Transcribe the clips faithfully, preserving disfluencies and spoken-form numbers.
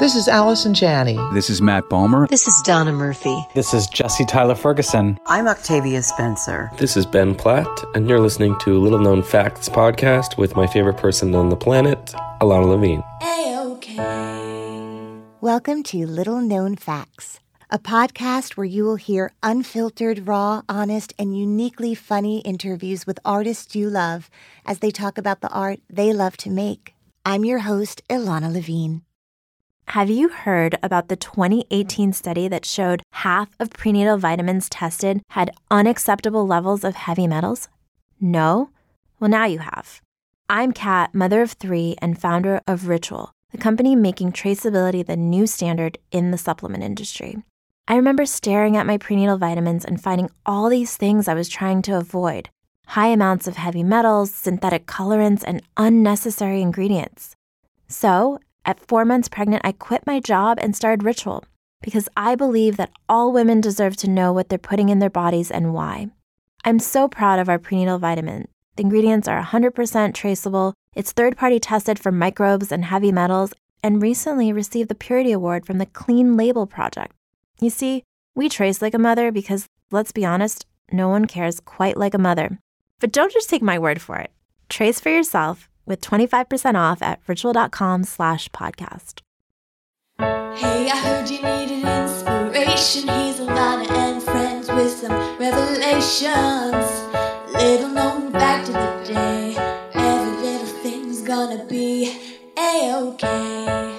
This is Allison Janney. This is Matt Bomer. This is Donna Murphy. This is Jesse Tyler Ferguson. I'm Octavia Spencer. This is Ben Platt, and you're listening to Little Known Facts podcast with my favorite person on the planet, Ilana Levine. A-okay. Welcome to Little Known Facts, a podcast where you will hear unfiltered, raw, honest, and uniquely funny interviews with artists you love as they talk about the art they love to make. I'm your host, Ilana Levine. Have you heard about the twenty eighteen study that showed half of prenatal vitamins tested had unacceptable levels of heavy metals? No? Well, now you have. I'm Kat, mother of three and founder of Ritual, the company making traceability the new standard in the supplement industry. I remember staring at my prenatal vitamins and finding all these things I was trying to avoid. High amounts of heavy metals, synthetic colorants, and unnecessary ingredients. So, at four months pregnant, I quit my job and started Ritual because I believe that all women deserve to know what they're putting in their bodies and why. I'm so proud of our prenatal vitamin. The ingredients are one hundred percent traceable, it's third-party tested for microbes and heavy metals, and recently received the Purity Award from the Clean Label Project. You see, we trace like a mother because, let's be honest, no one cares quite like a mother. But don't just take my word for it. Trace for yourself with twenty-five percent off at ritual.com slash podcast. Hey, I heard you needed inspiration. He's Ilana and friends with some revelations. Little known fact of the day. Every little thing's gonna be A-okay.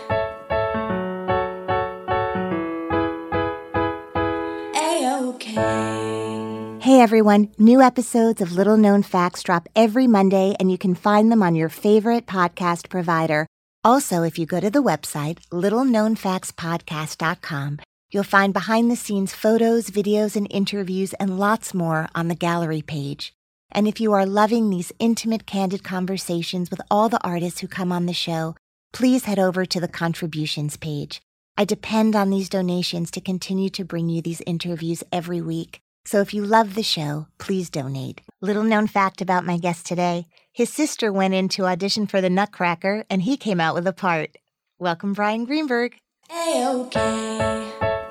A-okay. Hey everyone, new episodes of Little Known Facts drop every Monday and you can find them on your favorite podcast provider. Also, if you go to the website, little known facts podcast dot com, you'll find behind-the-scenes photos, videos, and interviews and lots more on the gallery page. And if you are loving these intimate, candid conversations with all the artists who come on the show, please head over to the contributions page. I depend on these donations to continue to bring you these interviews every week. So if you love the show, please donate. Little known fact about my guest today, his sister went in to audition for the Nutcracker, and he came out with a part. Welcome, Bryan Greenberg. A-okay.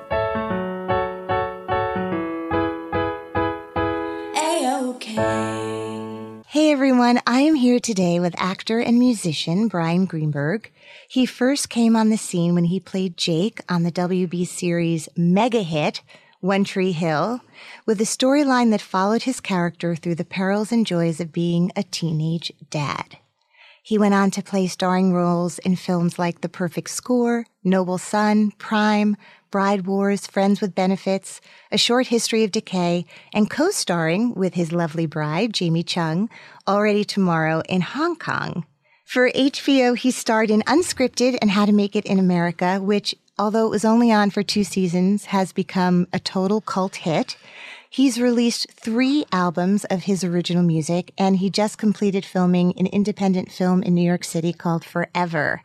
A-okay. Hey everyone, I am here today with actor and musician Bryan Greenberg. He first came on the scene when he played Jake on the W B series mega hit, One Tree Hill, with a storyline that followed his character through the perils and joys of being a teenage dad. He went on to play starring roles in films like The Perfect Score, Noble Son, Prime, Bride Wars, Friends with Benefits, A Short History of Decay, and co-starring with his lovely bride, Jamie Chung, Already Tomorrow in Hong Kong. For H B O, he starred in Unscripted and How to Make It in America, which, although it was only on for two seasons, has become a total cult hit. He's released three albums of his original music, and he just completed filming an independent film in New York City called Forever.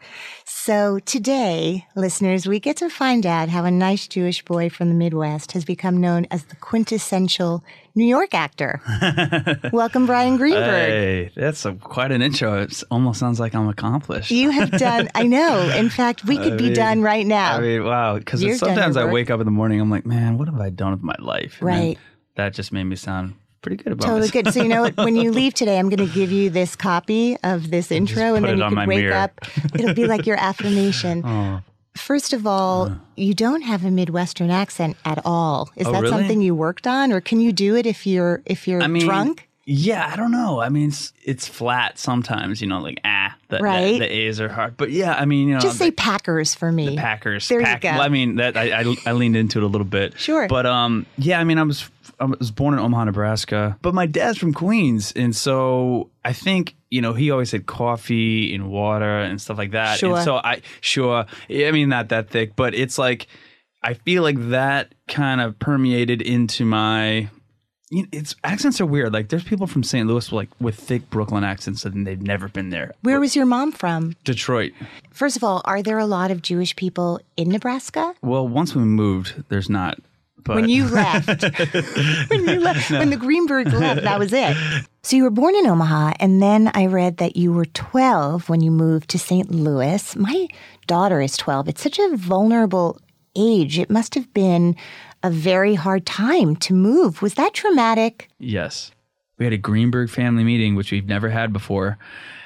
So today, listeners, we get to find out how a nice Jewish boy from the Midwest has become known as the quintessential New York actor. Welcome, Bryan Greenberg. Hey, that's a, quite an intro. It almost sounds like I'm accomplished. You have done, I know. In fact, we could I be mean, done right now. I mean, wow. Because sometimes I wake up in the morning, I'm like, man, what have I done with my life? And right. That just made me sound pretty good about Totally myself. good. So you know what? When you leave today, I'm going to give you this copy of this intro, and then you can wake mirror. up. It'll be like your affirmation. Oh. First of all, uh. you don't have a Midwestern accent at all. Is oh, that really? something you worked on, or can you do it if you're if you're I mean, drunk? Yeah, I don't know. I mean, it's, it's flat sometimes, you know, like, ah, the, right. the, the A's are hard. But yeah, I mean, you know. Just say the, Packers for me. The Packers. There Pack, you go. Well, I mean, that I, I, I leaned into it a little bit. Sure. But um, yeah, I mean, I was I was born in Omaha, Nebraska, but my dad's from Queens. And so I think, you know, he always said coffee and water and stuff like that. Sure. And so I, sure, I mean, not that thick, but it's like, I feel like that kind of permeated into my... You know, it's accents are weird. Like there's people from Saint Louis like with thick Brooklyn accents and they've never been there. Where was your mom from? Detroit. First of all, are there a lot of Jewish people in Nebraska? Well, once we moved, there's not. But when you left, when you left, no. when the Greenberg left, that was it. So you were born in Omaha, and then I read that you were twelve when you moved to Saint Louis. My daughter is twelve. It's such a vulnerable age. It must have been a very hard time to move. Was that traumatic? Yes. We had a Greenberg family meeting, which we've never had before.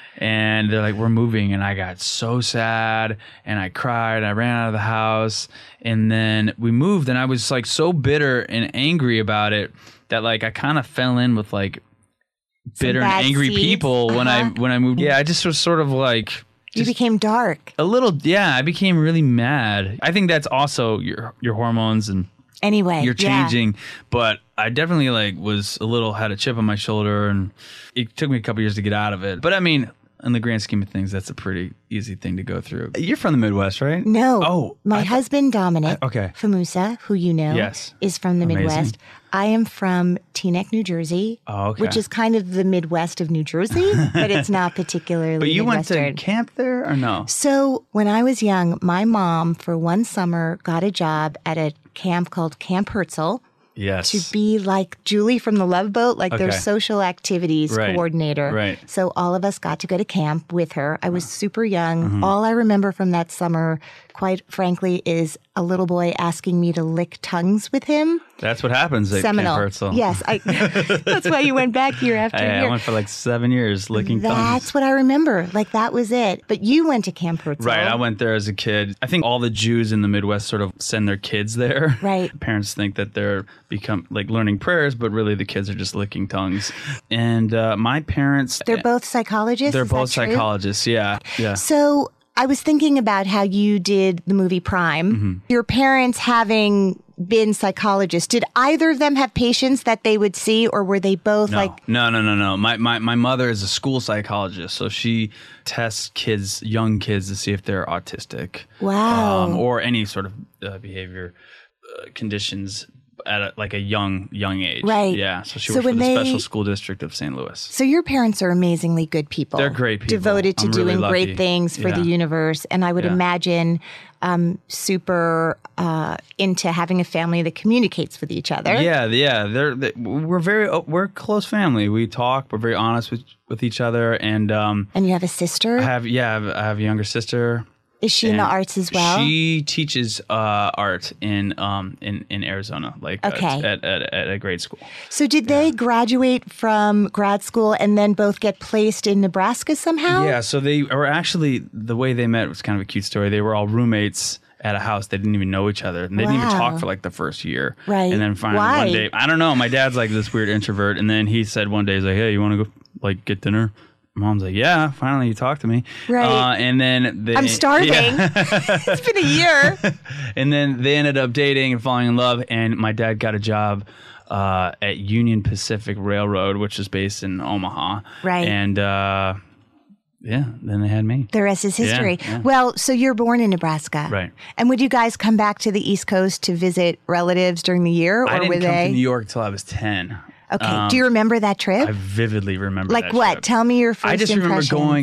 And they're like, we're moving. And I got so sad and I cried. I ran out of the house. And then we moved and I was like so bitter and angry about it that like I kind of fell in with like bitter and bad angry seeds. people when I Uh-huh. when I moved. Yeah, I just was sort of like You became dark. a little. Yeah, I became really mad. I think that's also your your hormones and Anyway, you're yeah. changing. But I definitely like was a little had a chip on my shoulder, and it took me a couple years to get out of it. But I mean, in the grand scheme of things, that's a pretty easy thing to go through. You're from the Midwest, right? No. Oh, my I- husband, Dominic I- okay. Famusa, who you know, Yes. is from the Amazing. Midwest. I am from Teaneck, New Jersey, Oh, okay. which is kind of the Midwest of New Jersey, but it's not particularly But you went Midwestern. to camp there or no? So when I was young, my mom, for one summer, got a job at a camp called Camp Herzl Yes. to be like Julie from the Love Boat, like their Okay. social activities Right. coordinator. Right. So all of us got to go to camp with her. I was super young. Mm-hmm. All I remember from that summer, quite frankly, is a little boy asking me to lick tongues with him. That's what happens at Seminal. Camp Herzl. Yes. I, that's why you went back year after I, year. I went for like seven years licking That's thumbs. what I remember. Like that was it. But you went to Camp Herzl. Right, I went there as a kid. I think all the Jews in the Midwest sort of send their kids there. Right. Parents think that they're become like learning prayers, but really the kids are just licking tongues. And uh, my parents, They're both psychologists. they're is that both true? psychologists. Yeah, yeah. So I was thinking about how you did the movie Prime. Mm-hmm. Your parents having been psychologists, did either of them have patients that they would see, or were they both No, like, no, no, no, no. My, my my mother is a school psychologist, so she tests kids, young kids, to see if they're autistic, Wow. um, or any sort of uh, behavior uh, conditions at a, like a young young age. Right. Yeah. So she So works for when the they- special school district of Saint Louis. so your parents are amazingly good people. They're great people. Devoted to I'm really doing lucky. great things for the Yeah. universe. And I would Yeah. imagine um, super uh, into having a family that communicates with each other. Yeah, yeah. They're they, we're very we're a close family. We talk. We're very honest with with each other, and um, And you have a sister? I have yeah, I have, I have a younger sister. Is she in the and arts as well? She teaches uh, art in um in, in Arizona, like uh, Okay. at, at at a grade school. So did they graduate from grad school and then both get placed in Nebraska somehow? Yeah, so they were actually the way they met was kind of a cute story. They were all roommates at a house. They didn't even know each other, and they didn't even Wow. talk for like the first year. Right. And then finally Why? one day, I don't know. My dad's like this weird introvert, and then he said one day, he's like, "Hey, you want to go like get dinner?" Mom's like, "Yeah, finally you talked to me." Right. Uh, and then they, I'm starving. Yeah. It's been a year. And then they ended up dating and falling in love. And my dad got a job uh, at Union Pacific Railroad, which is based in Omaha. Right. And uh, yeah, then they had me. The rest is history. Yeah, yeah. Well, so you're born in Nebraska. Right. And would you guys come back to the East Coast to visit relatives during the year? Or I didn't were come they? to New York till I was ten. Okay. Um, Do you remember that trip? I vividly remember like that what? trip. Tell me your first I just remember impressions. going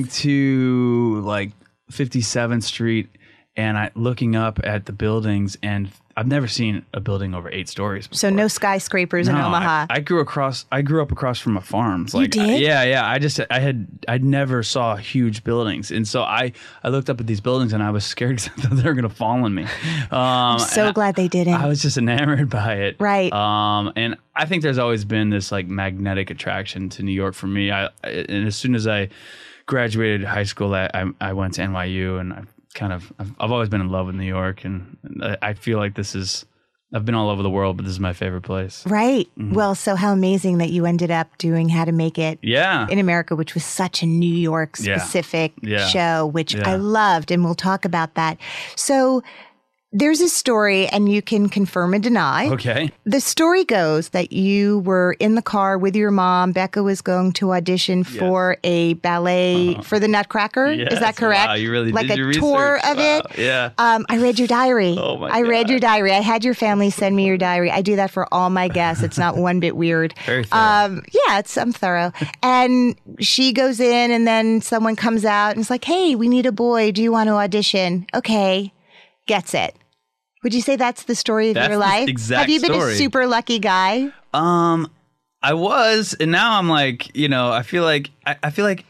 to like fifty-seventh Street and I looking up at the buildings, and I've never seen a building over eight stories before. So no skyscrapers in No, Omaha. I, I grew across. I grew up across from a farm. It's You Like, did? yeah, yeah. I just, I had, I never saw huge buildings, and so I, I looked up at these buildings, and I was scared because I thought they were going to fall on me. Um, I'm so and glad they didn't. I, I was just enamored by it. Right. Um, and I think there's always been this like magnetic attraction to New York for me. I, I and as soon as I graduated high school, I, I, I went to N Y U, and I kind of, I've, I've always been in love with New York, and I, I feel like this is. I've been all over the world, but this is my favorite place. Right. Mm-hmm. Well, so how amazing that you ended up doing How to Make It Yeah. in America, which was such a New York Yeah. specific Yeah. show, which Yeah. I loved. And we'll talk about that. So there's a story, and you can confirm and deny. Okay. The story goes that you were in the car with your mom. Becca was going to audition for a ballet for the Nutcracker. Is Yes. that correct? Wow, you really like did a your tour research. of Wow. it. Yeah. Um, I read your diary. Oh, my I read God. your diary. I had your family send me your diary. I do that for all my guests. It's not one bit weird. Very thorough. Um, yeah, it's I'm thorough. And she goes in, and then someone comes out and is like, "Hey, we need a boy. Do you want to audition?" Okay, gets it. Would you say that's the story of That's your the life? exact Have you been story. a super lucky guy? Um, I was, and now I'm like, you know, I feel like I, I feel like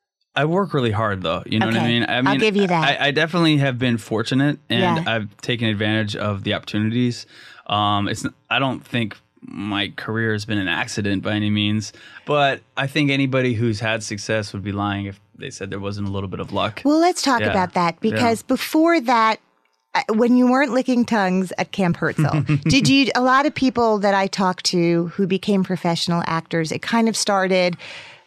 I work really hard, though. You know Okay. what I mean? I mean, I'll give you that. I, I definitely have been fortunate, and Yeah. I've taken advantage of the opportunities. Um, it's I don't think my career has been an accident by any means, but I think anybody who's had success would be lying if they said there wasn't a little bit of luck. Well, let's talk Yeah. about that because before that, uh, when you weren't licking tongues at Camp Herzl, did you? A lot of people that I talked to who became professional actors, it kind of started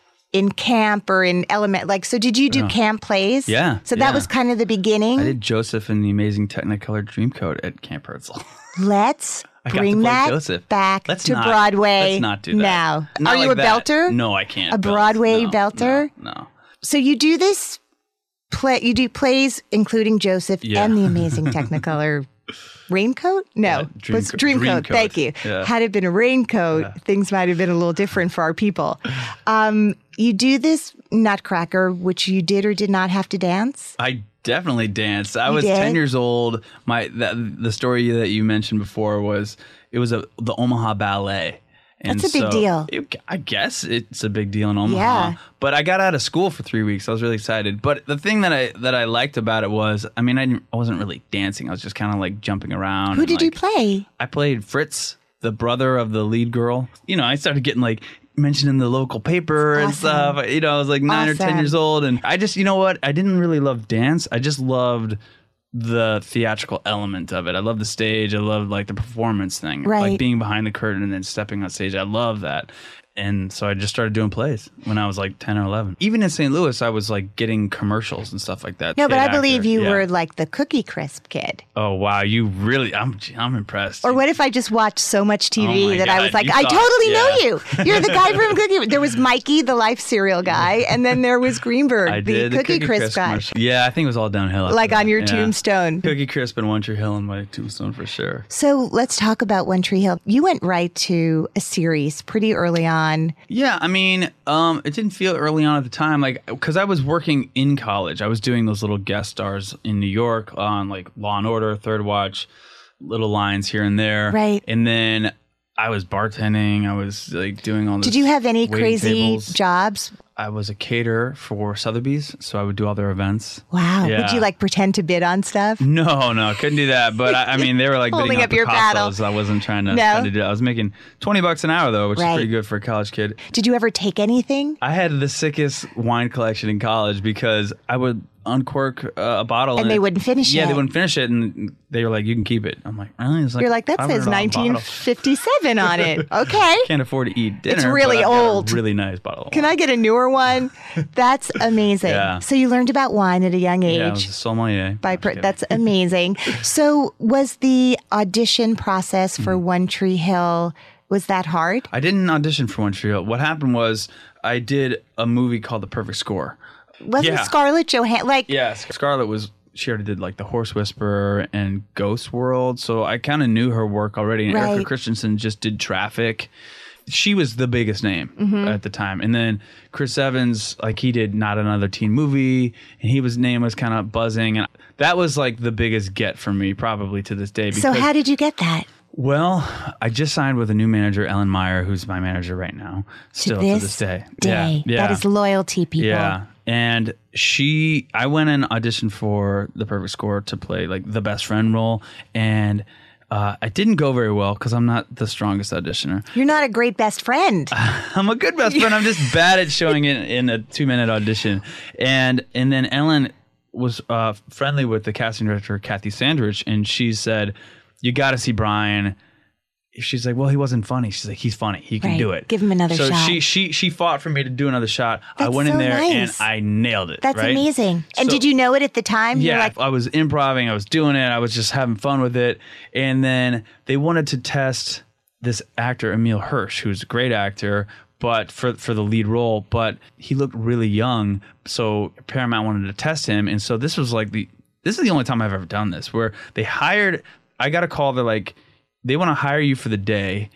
in camp or in element. Like, so did you do camp plays? Yeah, So that yeah. was kind of the beginning. I did Joseph in the Amazing Technicolor Dreamcoat at Camp Herzl. Let's I got to bring play that Joseph. back Let's to not- Broadway. Let's not do that. now. Not Are you like a that. belter? No, I can't. A belt. Broadway No, belter? No, no. So you do this play. You do plays including Joseph Yeah. and the Amazing Technicolor Raincoat? No, Yeah, Dream was Co- Dreamcoat. Dreamcoat. Thank you. Yeah. Had it been a raincoat, things might have been a little different for our people. Um, you do this Nutcracker, which you did or did not have to dance. I definitely danced. I You was did? ten years old. My that, the story that you mentioned before was it was a the Omaha Ballet. And That's a big so deal. it- I guess it's a big deal in Omaha. Yeah. But I got out of school for three weeks. I was really excited. But the thing that I that I liked about it was, I mean, I, didn't, I wasn't really dancing. I was just kind of like jumping around. Who and, did you like, play? I played Fritz, the brother of the lead girl. You know, I started getting like mentioned in the local paper and Awesome. stuff. You know, I was like nine or ten Awesome. years old, and I just, you know what? I didn't really love dance. I just loved the theatrical element of it. I love the stage. I love like the performance thing, Right. like being behind the curtain and then stepping on stage. I love that. And so I just started doing plays when I was like ten or eleven. Even in Saint Louis, I was like getting commercials and stuff like that. No, but Kid I believe actor. you Yeah. were like the Cookie Crisp kid. Oh wow, you really? I'm I'm impressed. Or what if I just watched so much T V Oh my that I was God, like, you I thought- totally know yeah. you. You're the guy from Cookie. There was Mikey, the Life cereal guy, and then there was Greenberg, I the did Cookie, Crisp, guy. commercial. Yeah, I think it was all downhill. after Like on that. your Yeah. tombstone. Cookie Crisp and One Tree Hill on my tombstone for sure. So let's talk about One Tree Hill. You went right to a series pretty early on. Yeah, I mean, um, it didn't feel early on at the time, like because I was working in college. I was doing those little guest stars in New York on like Law and Order, Third Watch, little lines here and there. Right. And then I was bartending. I was like doing all this. Did you have any waiting crazy tables. jobs? I was a caterer for Sotheby's, so I would do all their events. Wow. Would Yeah. you like pretend to bid on stuff? No, no, couldn't do that. But I, I mean, they were like Holding bidding up up your paddle. Picassos. I wasn't trying to, No? trying to do that. I was making twenty bucks an hour though, which Right. is pretty good for a college kid. Did you ever take anything? I had the sickest wine collection in college because I would uncork uh, a bottle And they it- wouldn't finish yeah, it. they wouldn't finish it, and they were like, "You can keep it." I'm like, "Really?" It's like You're like, that says five hundred dollars nineteen bottle. fifty-seven on it. Okay. Can't afford to eat dinner. It's really but I've got a old. really nice bottle. Of Can wine. I get a newer one? That's amazing. Yeah. So you learned about wine at a young age. Yeah, I was a sommelier. by I'm per- just kidding. that's amazing. So was the audition process for Mm-hmm. One Tree Hill, was that hard? I didn't audition for One Tree Hill. What happened was I did a movie called The Perfect Score. Wasn't Yeah. Scarlett Johansson like Yes, Scarlett was. She already did like The Horse Whisperer and Ghost World, so I kind of knew her work already. And Right. Erica Christensen just did Traffic. She was the biggest name Mm-hmm. at the time, and then Chris Evans, like he did Not Another Teen Movie, and he was name was kind of buzzing, and that was like the biggest get for me, probably to this day. So because- how did you get that? Well, I just signed with a new manager, Ellen Meyer, who's my manager right now, still to this, to this day. day. Yeah, yeah. That is loyalty, people. Yeah. And she, I went and auditioned for The Perfect Score to play like the best friend role. And uh, I didn't go very well because I'm not the strongest auditioner. You're not a great best friend. I'm a good best friend. I'm just bad at showing it in a two minute audition. And, and then Ellen was uh, friendly with the casting director, Kathy Sandrich. And she said, "You got to see Brian." She's like, "Well, he wasn't funny." She's like, "He's funny. He can Right. do it. Give him another so shot. she she she fought for me to do another shot. I That's went in so there nice. and I nailed it. That's right? amazing. And So- did you know it at the time? You're Yeah, like, I was improvising. I was doing it. I was just having fun with it. And then they wanted to test this actor, Emil Hirsch, who's a great actor, but for for the lead role. But he looked really young, so Paramount wanted to test him. And so this was like the this is the only time I've ever done this, where they hired. I got a call. They're like, they want to hire you for the day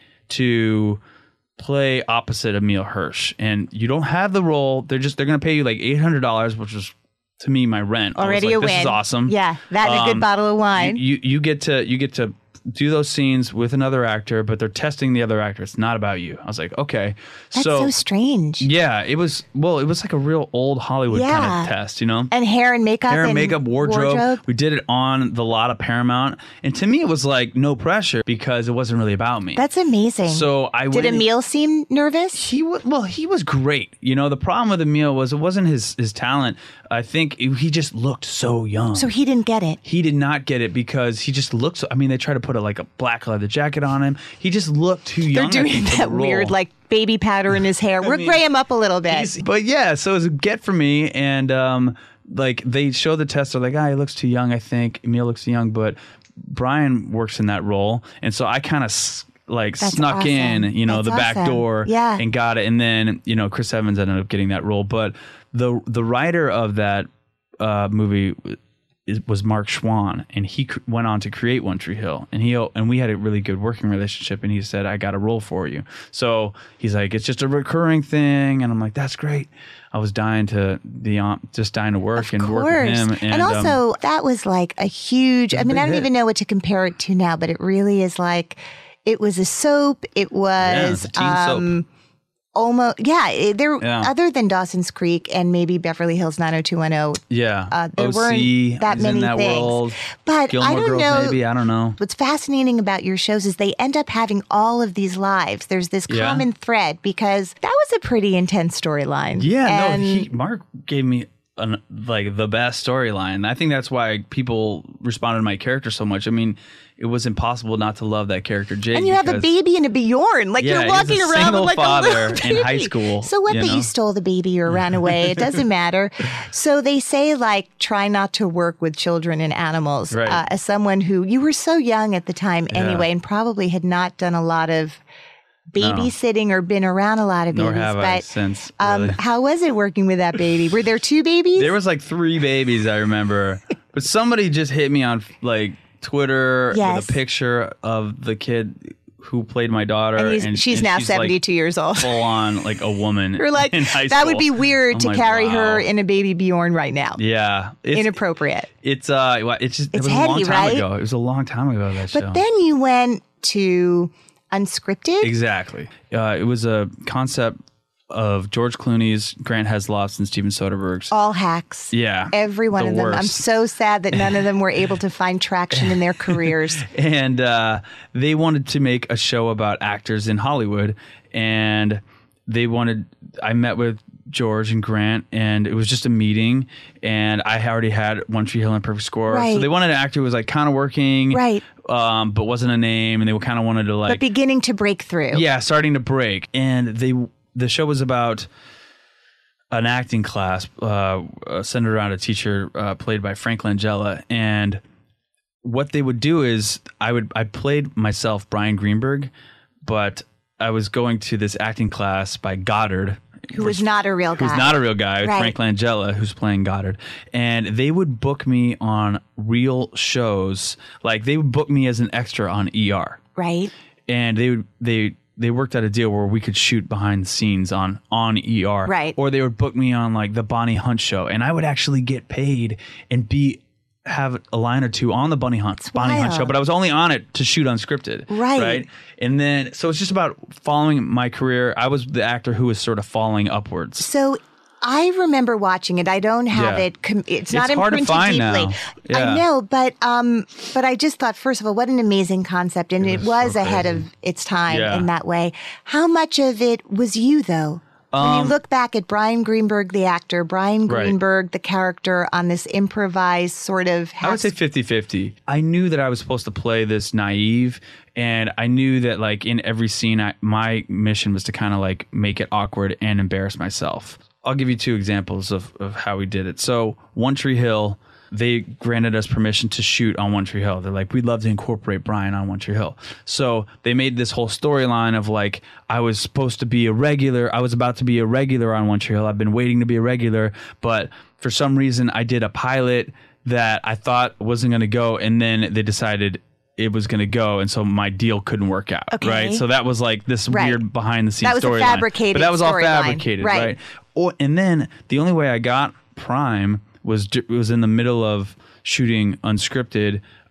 to play opposite Emil Hirsch, and you don't have the role. They're just they're going to pay you like eight hundred dollars, which was to me my rent. I was already like, a this win. is awesome. Yeah, that and a good Um, bottle of wine. You, you you get to you get to do those scenes with another actor, but they're testing the other actor. It's not about you. I was like, okay. That's so, so strange. Yeah, it was, well, it was like a real old Hollywood Yeah. kind of test, you know? And hair and makeup. Hair and and makeup, wardrobe. wardrobe. We did it on the lot of Paramount. And to me, it was like no pressure because it wasn't really about me. That's amazing. So I Did went, Emil seem nervous? He was, well, he was great. You know, the problem with Emil was it wasn't his, his talent. I think he just looked so young. So he didn't get it. He did not get it because he just looked so, I mean, they tried to put a, like a black leather jacket on him. He just looked too young. They're I doing think, for that the role. weird, like, baby powder in his hair. We're mean, gray him up a little bit. He's- But yeah, so it was a get for me. And um, like they show the test. They're like, ah, he looks too young, I think. Emil looks too young. But Brian works in that role. And so I kind of s- like That's snuck awesome. in, you know, That's the back awesome. door Yeah. and got it. And then, you know, Chris Evans ended up getting that role. But the the writer of that uh, movie is, was Mark Schwann, and he cr- went on to create One Tree Hill, and he and we had a really good working relationship, and he said, I got a role for you. So he's like, it's just a recurring thing, and I'm like, that's great. I was dying to be on, just dying to work Of and work with course. him. And, And, also, um, that was like a huge, I mean, big I don't hit. even know what to compare it to now, but it really is like, it was a soap. It yeah, was it's a teen soap. um, almost, yeah, it- there, Yeah. other than Dawson's Creek and maybe Beverly Hills nine oh two one oh, Yeah, uh, there O C weren't that is many in that things. world. But Gilmore I don't Girls, know. maybe I don't know. What's fascinating about your shows is they end up having all of these lives. There's this Yeah. common thread because that was a pretty intense storyline. Yeah, and no, he, Mark gave me an, like the best storyline. I think that's why people responded to my character so much. I mean, it was impossible not to love that character, Jake. And you have a because- baby and a Bjorn. Like Yeah, you're he's walking a around with single like father a little in baby. high school, So what you that know? you stole the baby or ran away, it doesn't matter. So they say like try not to work with children and animals. Right. Uh, as someone who you were so young at the time anyway, and probably had not done a lot of babysitting or been around a lot of Nor babies. have I but since, um, really. how was it working with that baby? Were there two babies? There was like three babies, I remember. But somebody just hit me on like Twitter Yes. with a picture of the kid who played my daughter. and, he's, and she's and now like, seventy-two years old. full on like a woman. You're like, in high that would school. be weird I'm to like, carry her wow. in a baby Bjorn right now. Yeah. It's, Inappropriate. It's uh, well, it's just It's it was a long heady, time right? ago. It was a long time ago that show. But then you went to Unscripted. Exactly. Uh, it was a concept of George Clooney's, Grant Heslop's, and Steven Soderbergh's. All hacks. Yeah, Every one the of them. I'm worst. so sad that none of them were able to find traction in their careers. And uh, they wanted to make a show about actors in Hollywood, and they wanted. I met with George and Grant, and it was just a meeting, and I already had One Tree Hill and Perfect Score, Right. so they wanted an actor who was like kind of working, Right. um, but wasn't a name, and they kind of wanted to like But beginning to break through. yeah, starting to break. And they the show was about an acting class uh, uh, centered around a teacher uh, played by Frank Langella. And what they would do is I would I played myself, Brian Greenberg, but I was going to this acting class by Goddard. Who was not a real guy. Who's not a real guy, Right. Frank Langella, who's playing Goddard. And they would book me on real shows. Like they would book me as an extra on E R. Right. And they would they they worked out a deal where we could shoot behind the scenes on on E R. Right. Or they would book me on like the Bonnie Hunt show, and I would actually get paid and be have a line or two on the Bonnie Hunt Bonnie Hunt wild. show, but I was only on it to shoot unscripted. Right. Right. And then so it's just about following my career. I was the actor who was sort of falling upwards. So I remember watching it. I don't have Yeah. it. Com- it's not It's hard to imprinted find deeply. now. Yeah. I know, but um, but I just thought, first of all, what an amazing concept, and it was was, so ahead crazy. of its time Yeah. in that way. How much of it was you, though? When you look back at Brian Greenberg, the actor, Brian Um, Right. Greenberg, the character, on this improvised sort of. I would say fifty-fifty. I knew that I was supposed to play this naive, and I knew that like in every scene, I, my mission was to kind of like make it awkward and embarrass myself. I'll give you two examples of, of how we did it. So One Tree Hill, they granted us permission to shoot on One Tree Hill. They're like, we'd love to incorporate Brian on One Tree Hill. So they made this whole storyline of like, I was supposed to be a regular. I was about to be a regular on One Tree Hill. I've been waiting to be a regular, but for some reason I did a pilot that I thought wasn't going to go. And then they decided it was going to go. And so my deal couldn't work out. Okay. Right. So that was like this Right. weird behind the scenes That was a storyline. fabricated But that was all storyline. fabricated. Right. Right. Or, and then the only way I got Prime was was in the middle of shooting Unscripted.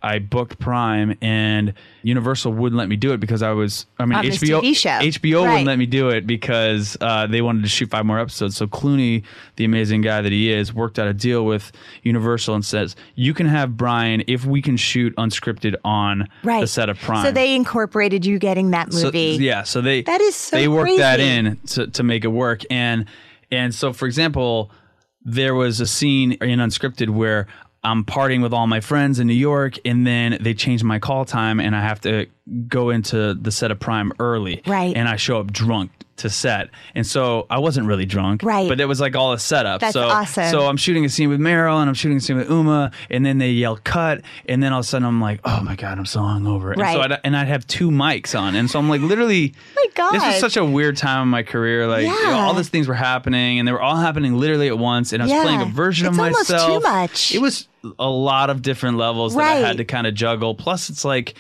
I booked Prime, and Universal wouldn't let me do it because I was, I mean, On this H B O, T V show. H B O Right. wouldn't let me do it because uh, they wanted to shoot five more episodes. So Clooney, the amazing guy that he is, worked out a deal with Universal and says, you can have Brian if we can shoot unscripted on Right. the set of Prime. So they incorporated you getting that So- movie. yeah, so they That is so they worked that crazy. in to, to make it work, and and so for example, there was a scene in Unscripted where I'm partying with all my friends in New York, and then they change my call time, and I have to go into the set of Prime early, Right. And I show up drunk to set, and so I wasn't really drunk, Right. But it was like all a setup. That's so, awesome. So I'm shooting a scene with Meryl, and I'm shooting a scene with Uma, and then they yell cut, and then all of a sudden I'm like, oh my god, I'm so hungover, and Right. so I'd, and I'd have two mics on, and so I'm like literally. My God. This was such a weird time in my career. Like Yeah. you know, all these things were happening, and they were all happening literally at once. And I was Yeah. playing a version It's of almost too myself. much. It was a lot of different levels that Right. I had to kind of juggle. Plus, it's like,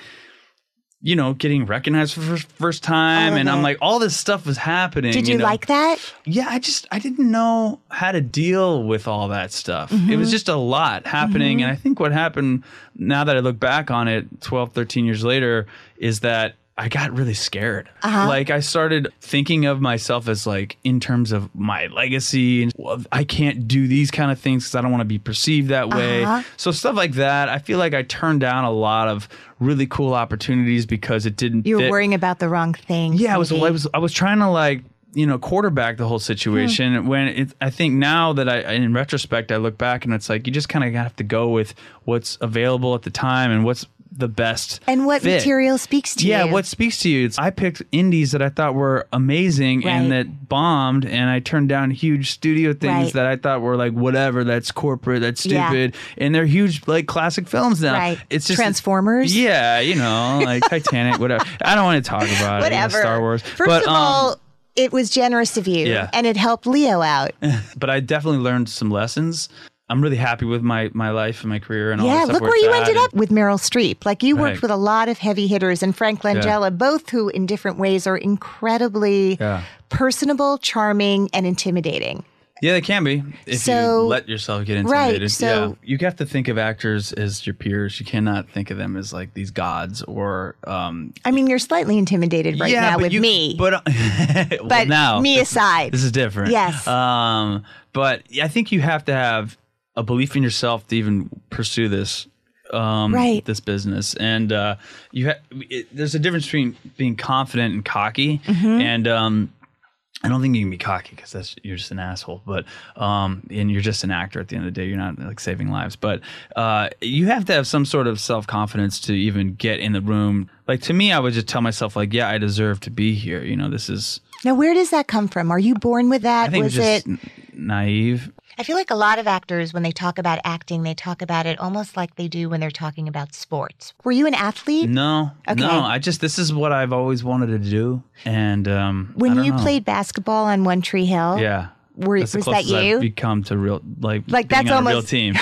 you know, getting recognized for the first, first time, All of and I'm it. like, all this stuff was happening. Did you, know? like that? Yeah, I just I didn't know how to deal with all that stuff. It Mm-hmm. was just a lot happening, and I think what happened now that I look back on it twelve, thirteen years later is that I got really scared. Uh-huh. Like I started thinking of myself as like in terms of my legacy, and well, I can't do these kind of things because I don't want to be perceived that way. Uh-huh. So stuff like that, I feel like I turned down a lot of really cool opportunities because it didn't You were fit. worrying about the wrong thing. Yeah, I was, maybe. I was, I was trying to like, you know, quarterback the whole situation. Hmm. When it, I think now that I, in retrospect, I look back and it's like you just kind of have to go with what's available at the time and what's the best And what fit. material speaks to Yeah, you. what speaks to you? It's, I picked indies that I thought were amazing Right. and that bombed, and I turned down huge studio things Right. that I thought were like whatever, that's corporate, that's Yeah. stupid, and they're huge like classic films now. Right. It's just Transformers? Yeah, you know, like Titanic, whatever. I don't want to talk about it. you know, Whatever. Star Wars. First but, of um, all, it was generous of you, Yeah. and it helped Leo out. but I definitely learned some lessons. I'm really happy with my my life and my career and all Yeah, that stuff. look where you it's ended at. up with Meryl Streep. Like you worked Right. with a lot of heavy hitters, and Frank Langella, both who in different ways are incredibly Yeah. personable, charming, and intimidating. Yeah, they can be if So- you let yourself get right, intimidated. so- yeah, you have to think of actors as your peers. You cannot think of them as like these gods or. Um, I mean, you're slightly intimidated right yeah, now but with you, me, But, uh, well, but now me aside. this is different. Yes. Um, but I think you have to have a belief in yourself to even pursue this. Um, Right. This business, and uh, you ha- it, there's a difference between being confident and cocky, Mm-hmm. and um, I don't think you can be cocky because that's you're just an asshole. But um, and you're just an actor at the end of the day. You're not like saving lives. But uh, you have to have some sort of self confidence to even get in the room. Like to me, I would just tell myself like, yeah, I deserve to be here. You know, this is. Now, where does that come from? Are you born with that? I think Was it's it? just n- naive. I feel like a lot of actors, when they talk about acting, they talk about it almost like they do when they're talking about sports. Were you an athlete? No, Okay. no. I just this is what I've always wanted to do, and um, I When don't you know. played basketball on One Tree Hill, yeah, were, that's the was that closest I've you? become to real like Like, being that's on a real almost- team.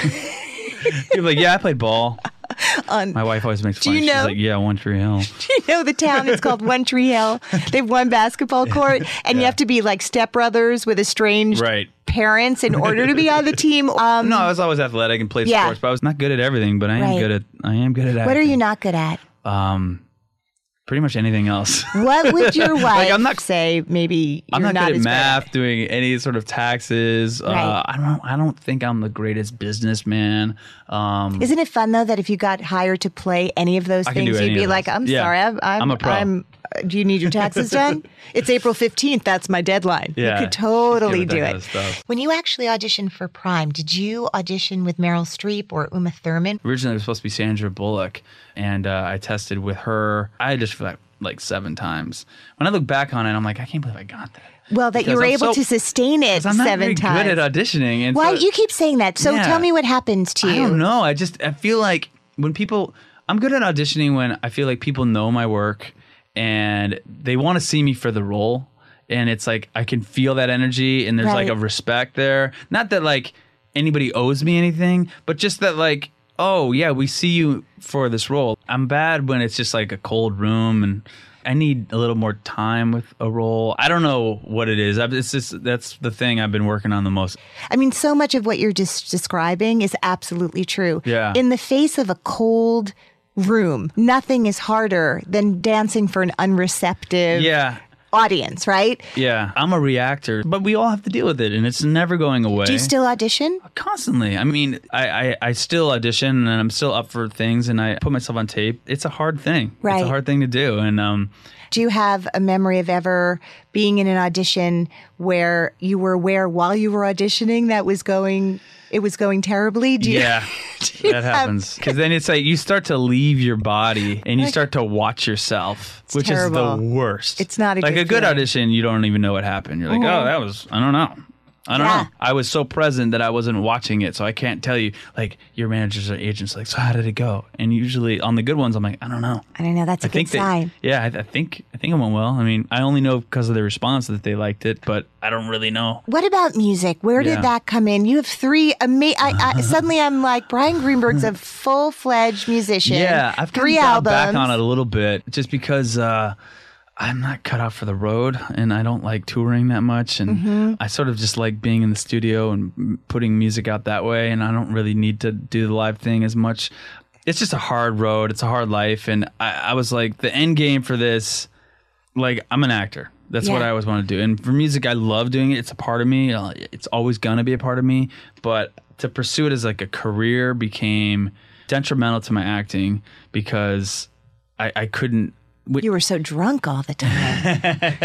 People are like, yeah, I played ball. On- My wife always makes Do fun. you She's know- like, yeah, One Tree Hill. Do you know the town is called One Tree Hill? They have one basketball court, and you have to be like stepbrothers with estranged Right. parents in order to be on the team. Um, No, I was always athletic and played Yeah. sports, but I was not good at everything. But I am Right. good at I am good at acting. what are you not good at? Um, pretty much anything else. What would your wife Like, I'm not- say? Maybe you're I'm not, not good as at math, doing any sort of taxes. Right. Uh, I don't. I don't think I'm the greatest businessman. Um, Isn't it fun though that if you got hired to play any of those I can do things, you'd any be of like, those. "I'm Yeah. sorry, I'm, I'm, I'm a pro. I'm- uh, do you need your taxes done? It's April fifteenth. That's my deadline. Yeah. You could totally Give it do that it." kind of stuff. When you actually auditioned for Prime, did you audition with Meryl Streep or Uma Thurman? Originally, it was supposed to be Sandra Bullock, and uh, I tested with her. I just feel like like seven times. When I look back on it, I'm like, I can't believe I got that. Well, that you Because were I'm able so- to sustain it 'Cause I'm not seven very times. good at auditioning. And Why so- you keep saying that? So Yeah. tell me what happens to you. I don't know. I just I feel like when people, I'm good at auditioning when I feel like people know my work and they want to see me for the role, and it's like I can feel that energy and there's like Right. a respect there. Not that like anybody owes me anything, but just that like, oh yeah, we see you for this role. I'm bad when it's just like a cold room and I need a little more time with a role. I don't know what it is. I've- It's just that's the thing I've been working on the most. I mean, so much of what you're just describing is absolutely true. Yeah. In the face of a cold room. Nothing is harder than dancing for an unreceptive Yeah. audience, right? Yeah. I'm a reactor, but we all have to deal with it, and it's never going away. Do you still audition? Constantly. I mean, I, I, I still audition, and I'm still up for things, and I put myself on tape. It's a hard thing. Right. It's a hard thing to do. And um, Do you have a memory of ever being in an audition where you were aware while you were auditioning that was going, it was going terribly? Do you, yeah, do you that have- happens. Because then it's like you start to leave your body and you start to watch yourself, It's which terrible. is the worst. It's not a like good a good feeling. audition. You don't even know what happened. You're like, oh, that was, I don't know. I don't Yeah. know. I was so present that I wasn't watching it, so I can't tell you. Like your managers or agents, like, so how did it go? And usually on the good ones, I'm like, I don't know. I don't know. That's a I good think sign. They, yeah, I, I think I think it went well. I mean, I only know because of the response that they liked it, but I don't really know. What about music? Where Yeah. did that come in? You have three. Ama- I, I, suddenly, I'm like Brian Greenberg's a full-fledged musician. Yeah, I've three kind of got albums. back on it a little bit just because uh, I'm not cut out for the road, and I don't like touring that much, and Mm-hmm. I sort of just like being in the studio and m- putting music out that way, and I don't really need to do the live thing as much. It's just a hard road. It's a hard life, and I, I was like, the end game for this, like, I'm an actor. That's what Yeah. I always want to do. And for music, I love doing it. It's a part of me. Uh, It's always going to be a part of me. But to pursue it as like a career became detrimental to my acting because I, I couldn't. w- You were so drunk all the time.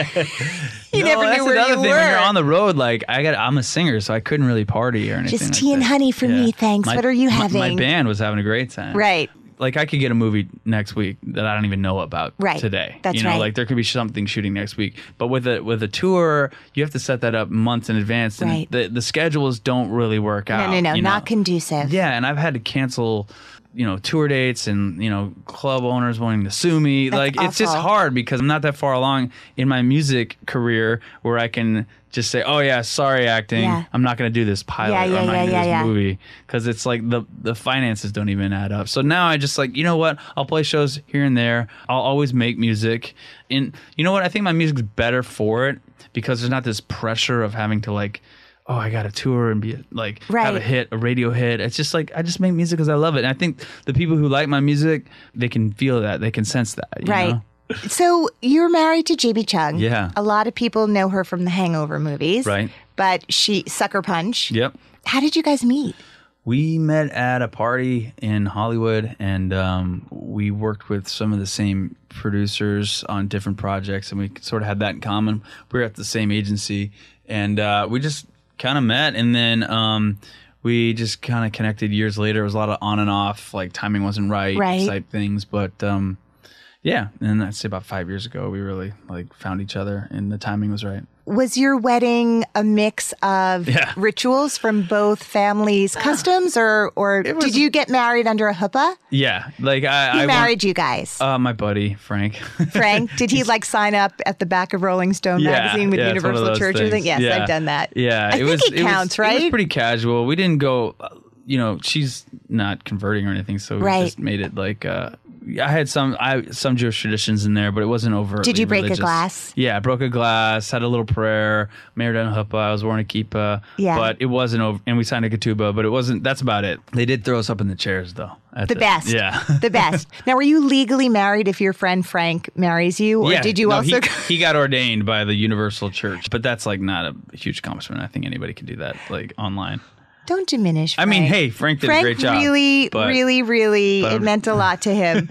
you No, never that's knew where another you thing. were. When you're on the road, like I got, I'm a singer, so I couldn't really party or anything. Just like tea and that. honey for me, thanks. My- What are you my- having? My band was having a great time. Right. Like I could get a movie next week that I don't even know about Right. today. That's you know, right. like there could be something shooting next week. But with a with a tour, you have to set that up months in advance, and Right. the the schedules don't really work No, out. no, no, you know? not conducive. Yeah, and I've had to cancel, you know, tour dates, and you know, club owners wanting to sue me. That's like it's just awful. hard because I'm not that far along in my music career where I can just say, "Oh yeah, sorry, acting. Yeah. I'm not going to do this pilot. Yeah, yeah, I'm not yeah, going to yeah, do this yeah. movie," because it's like the the finances don't even add up. So now I just like, you know what? I'll play shows here and there. I'll always make music, and you know what? I think my music's better for it because there's not this pressure of having to like. Oh, I got to tour and be like have Right. a hit, a radio hit. It's just like I just make music because I love it. And I think the people who like my music, they can feel that, they can sense that. You Right. know? So you're married to J B Chung. Yeah. A lot of people know her from the Hangover movies. Right. But she, Sucker Punch. Yep. How did you guys meet? We met at a party in Hollywood, and um, we worked with some of the same producers on different projects, and we sort of had that in common. We were at the same agency, and uh, we just kind of met, and then um, we just kind of connected years later. It was a lot of on and off, like timing wasn't right, Right. type things, but um, yeah. And I'd say about five years ago, we really like found each other, and the timing was right. Was your wedding a mix of Yeah. Uh, rituals from both families' customs, or or It was- did you get married under a chuppah? Yeah, like I, Who I married you guys? Want, uh, my buddy Frank. Frank, did he like sign up at the back of Rolling Stone Yeah, magazine with yeah, it's one of Universal those Church or things. something? Yes, Yeah. I've done that. Yeah, I it think was. it counts, was, right? It was pretty casual. We didn't go. uh, You know, she's not converting or anything, so we Right. just made it like. Uh, I had some, I some Jewish traditions in there, but it wasn't over. Did you break a religious. glass? Yeah, I broke a glass. Had a little prayer. Married on a huppah. I was wearing a kippah. Yeah. but it wasn't over. And we signed a ketubah, but it wasn't. That's about it. They did throw us up in the chairs though. at The best. Yeah. The best. Now, were you legally married if your friend Frank marries you, or Yeah, did you no, also? He, he got ordained by the Universal Church, but that's like not a huge accomplishment. I think anybody can do that, like online. Don't diminish. I Frank. mean, hey, Frank did Frank a great job. really, but- really, really, but- it meant a lot to him.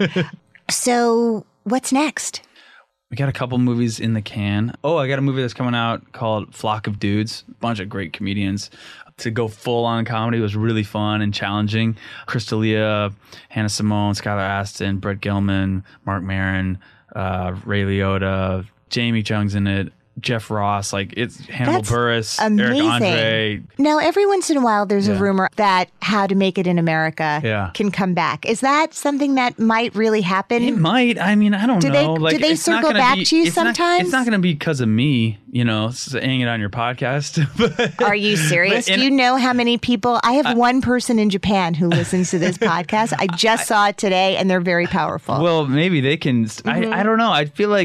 So, what's next? We got a couple movies in the can. Oh, I got a movie that's coming out called Flock of Dudes. A bunch of great comedians. To go full on comedy was really fun and challenging. Chris D'Elia, Hannah Simone, Skylar Astin, Brett Gilman, Mark Maron, uh, Ray Liotta, Jamie Chung's in it. Jeff Ross, like it's Hannibal That's Buress, amazing. Eric Andre. Now, every once in a while, there's a Yeah. rumor that How to Make It in America Yeah. can come back. Is that something that might really happen? It might. I mean, I don't Do they- know. do like, they it's not circle gonna back be- to you it's not- sometimes? It's not going to be because of me, you know, saying it on your podcast. But- Are you serious? but in- Do you know how many people? I have one person in Japan who listens to this podcast. I just saw it today, and they're very powerful. Well, maybe they can. Mm-hmm. I, I don't know. I feel like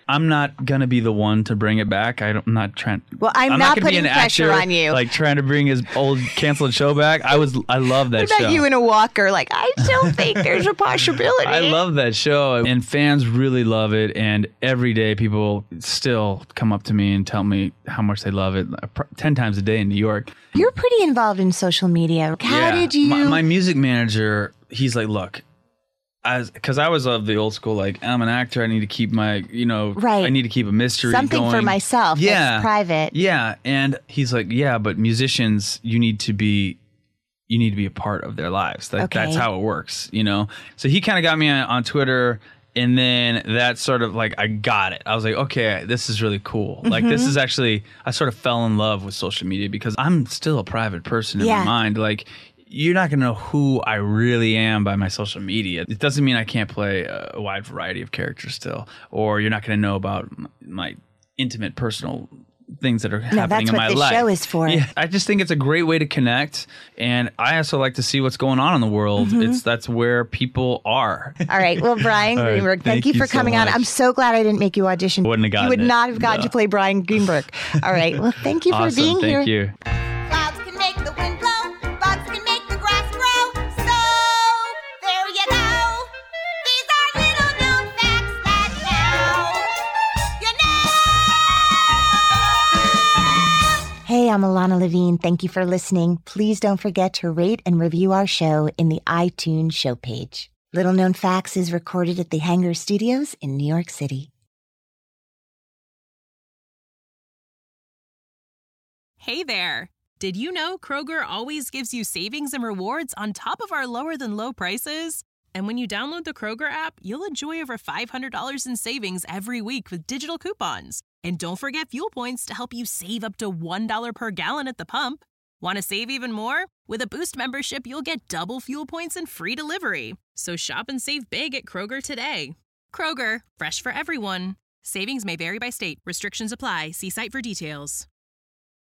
I'm not gonna be the one to bring it back. I don't, I'm not trying. Well, I'm, I'm not, not gonna putting be an pressure actor, on you. like trying to bring his old canceled show back. I was, I love that what about show. you in a walker? Like, I still think there's a possibility. I love that show, and fans really love it. And every day, people still come up to me and tell me how much they love it. Ten times a day in New York. You're pretty involved in social media. How Yeah. did you? My, my music manager, he's like, look. As because I was of the old school, like I'm an actor, I need to keep my, you know, Right. I need to keep a mystery Something going. for myself. Yeah, That's private. Yeah, and he's like, yeah, but musicians, you need to be, you need to be a part of their lives. Like Okay. that's how it works, you know. So he kind of got me on, on Twitter, and then that sort of like I got it. I was like, okay, this is really cool. Mm-hmm. Like this is actually, I sort of fell in love with social media because I'm still a private person in Yeah. my mind. Like. You're not going to know who I really am by my social media. It doesn't mean I can't play a wide variety of characters still, or you're not going to know about m- my intimate personal things that are happening that's in what my this life. show is for. Yeah, I just think it's a great way to connect, and I also like to see what's going on in the world. Mm-hmm. It's that's where people are. All right. Well, Brian All right. Greenberg, thank, Thank you you for so coming on. much. I'm so glad I didn't make you audition. Wouldn't have You gotten would it. not have gotten No. to play Brian Greenberg. All right. Well, thank you for Awesome, being thank here. you. Clouds can make the wind blow, bugs can make the grass grow. So, there you go. These are little known facts that now you know. Hey, I'm Alana Levine. Thank you for listening. Please don't forget to rate and review our show in the iTunes show page. Little Known Facts is recorded at the Hangar Studios in New York City. Hey there! Did you know Kroger always gives you savings and rewards on top of our lower than low prices? And when you download the Kroger app, you'll enjoy over five hundred dollars in savings every week with digital coupons. And don't forget fuel points to help you save up to one dollar per gallon at the pump. Want to save even more? With a Boost membership, you'll get double fuel points and free delivery. So shop and save big at Kroger today. Kroger, fresh for everyone. Savings may vary by state. Restrictions apply. See site for details.